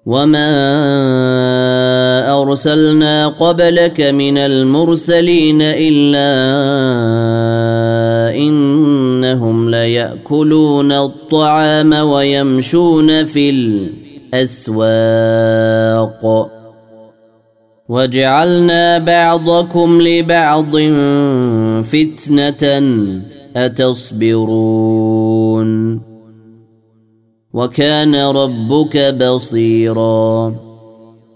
وما أرسلنا قبلك من المرسلين إلا إنهم ليأكلون الطعام ويمشون في الأسواق وجعلنا بعضكم لبعض فتنة أتصبرون وكان ربك بصيراً